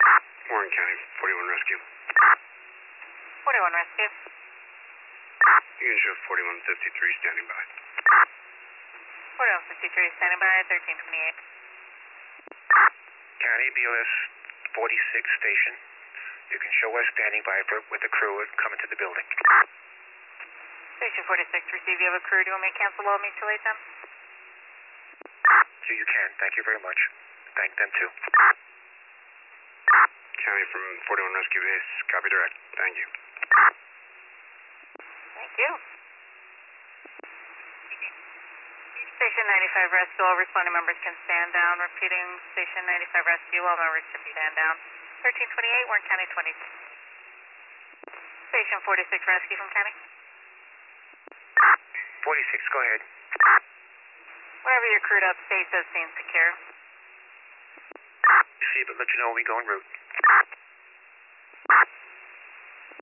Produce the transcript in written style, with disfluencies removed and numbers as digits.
Warren County, 41 Rescue. 41 Rescue. Unit show 4153 standing by. 4153 standing by, 1328. County BOS 46 station. You can show us standing by with the crew coming to the building. Station 46, receive. You have a crew. Do you want me to cancel all mutual aid them? So you can. Thank you very much. Thank them too. County from 41 Rescue Base. Copy direct. Thank you. Thank you. Station 95 Rescue, all responding members can stand down. Repeating, Station 95 Rescue, all members can stand down. 1328, Warren County 20. Station 46 Rescue from County. 46, go ahead. Whenever you're crewed up, stay so scene secure. See, but let you know when we go en route.